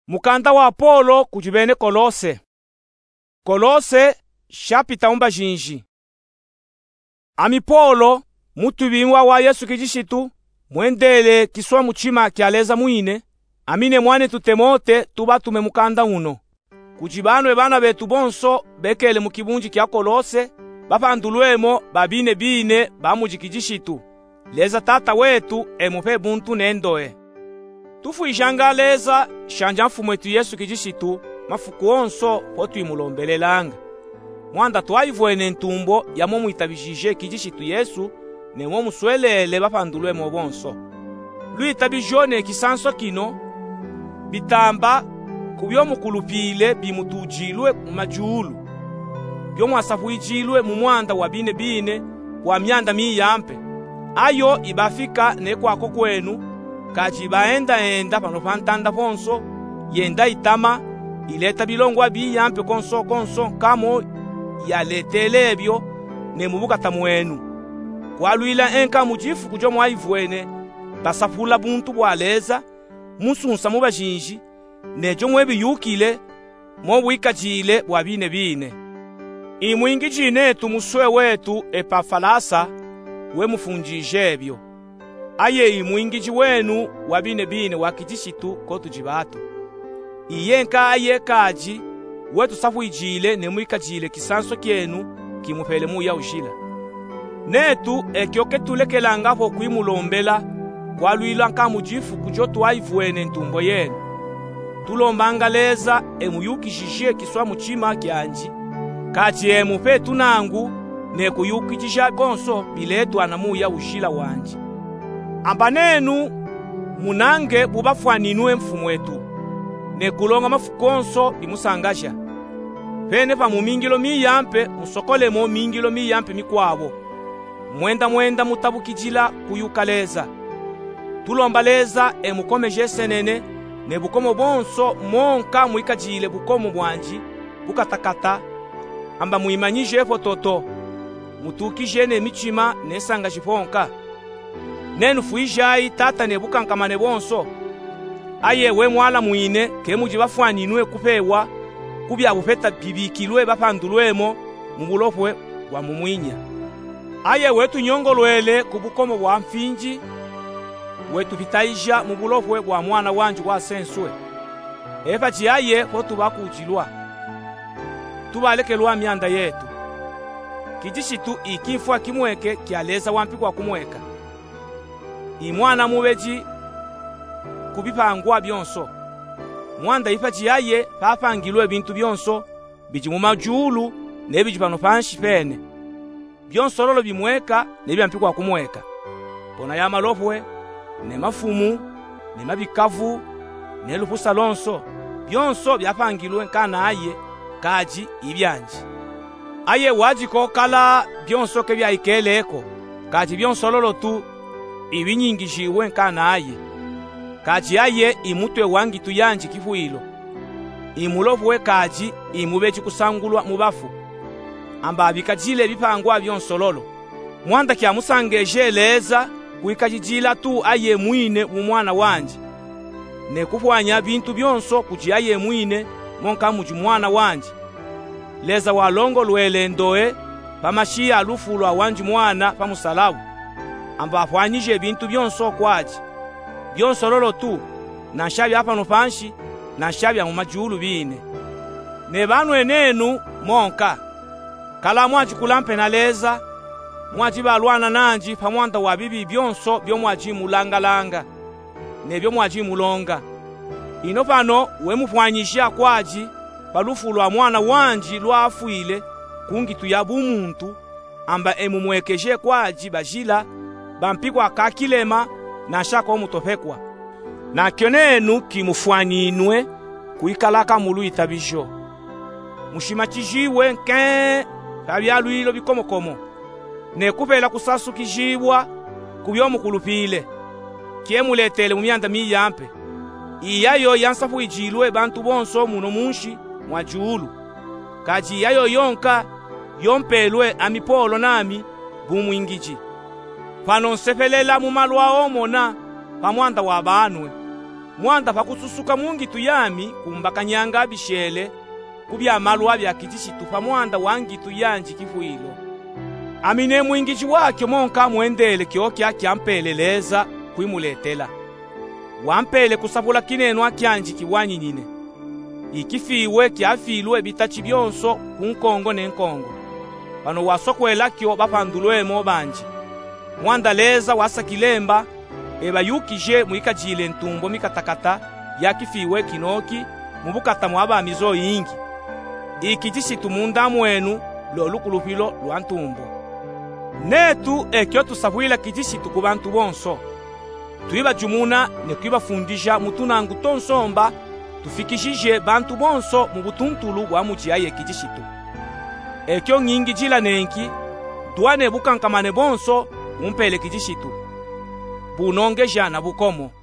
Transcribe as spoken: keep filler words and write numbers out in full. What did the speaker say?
Mukanda wa Apolo kujibene Kolose. Kolose shapita umba jinji. Ami Polo mutu bimwa wa Yesu kijishitu mwendele kiswa muchima kyaleza muine amine mwane tutemote tuba tume mukanda uno kujibanwe bana betu bonso bekele mukibunji kya Kolose bapandulwemo babine bine bamujikijishitu leza tata wetu emupe buntu nendoe tufu ijangaleza shanja mfumwetu Yesu kijishitu mafuku onso potu imulombelelanga mwanda twaivuene ntumbo yamo muitabishije kijishitu Yesu nemo muswelele bapandulwemo bonso luitabijone kisanso kino bitamba kubyo mukulupile bimutujilwe mumajulu byo mwasafuijilwe mu mwanda wa bine bine wa myanda miyampe ayo ibafika ne kwako kwenu kaji baenda enda pano pantanda ponso yenda itama ileta bilongwa biyampe konso konso kamo yaletelebyo ne mubuka tamwenu kwaluila enka mujifu kujo mwaivuene basafula buntu bwaleza musunsa mubajinji nejo mwebiyukile mobwikajile bwa bine bine imwingi jine tumuswe wetu Epafalasa we mufunjijebyo aye imwingiji wenu wa bine bine wakijishitu kotujibato iyenka aye kaji wetu safuijile nemwikajile kisanso kyenu kimupele muya ujila netu ekyoke tulekelanga po kuimulombela kwaluila nkamujifu kujo twaivuene ntumbo yenu tulombangaleza emuyukishije kiswa muchima kyanji kaji emupe tunangu nekuyukijisha gonso biletu anamuya ujila wanji amba nenu munange bubafwaninwe mfumwetu nekulonga mafukonso bimusangasha pene pa mumingilo miyampe musokolemo mingilo miyampe mikwabo mwenda mwenda mutabukijila kuyukaleza tulombaleza emukomeje senene ne bukomo bonso monka muikajile bukomo bwanji bukatakata amba muimanyije fototo mutukije ne michima nesanga jiponka nenu fuijai tata ne bukankamane bonso aye we mwala muine kemuji bafwaninwe kupewa kubya bufeta bibikilwe bapandulwemo mubulofwe wa mumwinya aye wetu nyongolwele kubukomo bwa mfinji wetu bitaija mubulofwe bwa mwana wanji wa senswe eva jiaye fotu bakujilwa tubalekelwa myanda yetu kijishitu ikifwa kimweke kyaleza wampi kwa kumweka imwana mubeji kubipangwa byonso mwanda ifaji yaye papangilwe bintu byonso biji mu majulu nebiji pano panshi pene byonso lolo bimweka nebyampi kwa kumweka pona ya malofwe ne mafumu ne mabikavu ne lupusa lonso byonso byapangilwe nkana aye kaji ibyanji aye waji kokala byonso ke byaikeleko kaji byonso lolo tu ibinyingishiwe nkana aye kaji aye imutwe wangi tuyanji kifuilo imulofwe kaji imubeji kusangulwa mubafu amba abikajile bipangwa byonsololo mwanda kya musangeje leza kuikajijila tu aye mwine mu mwana wanje ne kufwanya bintu byonso kuji aye mwine monka muji mwana wanje leza walongo lwele ndoe pamashiya alufulwa wanji mwana pamusalabu amba afwanyije bintu byonso kwaji byonso lolo tu na nshabya apano panshi na nshabya mu majulu bine ne banu enenu monka kala mwaji kulampe na leza mwaji balwana nanji pamwanda wa bibi byonso byo mwaji mulangalanga ne byo mwaji mulonga ino pano we mufwanyisha kwaji balufulwa mwana wanji lwafuile kungitu ya bumuntu amba emumwekeje kwaji bajila bampikwa kakilema na shako mutopekwa na kyonenu kimufwaninwe kuikalaka mulu itabijo mushimachijiwe nke kabyaluilo bikomokomo ne kupela kusasu kijibwa kubyo mukulupile kiemuletele mu myanda miyampe iyayo yansafu ijilwe bantu bonso muno munshi mwajulu kaji yayo yonka yompelwe amipolo nami bumwingiji pano nsefelela mu malwa omona pamwanda wa banwe mwanda pakususuka mungitu yami kumbakanyanga bishele kubya malwa bya kijishitu pa mwanda wangitu yanji kifuilo. Amine mwingiji wake monka mwendele kyokya kyampeleleza kwimuletela. Wampele kusabula kinenwa kyanji kiwanyinyine. Ikifiwe kyafilwe bitachi byonso kunkongo nenkongo. Bano wasokwela kyo bapandulwemo banji. Mwanda leza wasakilemba eba yukije mwikajile ntumbo mikatakata yakifiwe kinoki mubukata mwaba mizo yingi. Ikijishitu munda mwenu lo lukulupilo lwa ntumbo. Netu ekyo tusabwila kijishitu ku bantu bonso. Tuiba jumuna ne kwibafundisha mutunangu tonsomba tufikishije bantu bonso mu butuntulu bwa mujiaye kijishitu. Ekyo nyingi jila nenki duane bukankamane bonso mumpele kijishitu. Bunongeja na bukomo.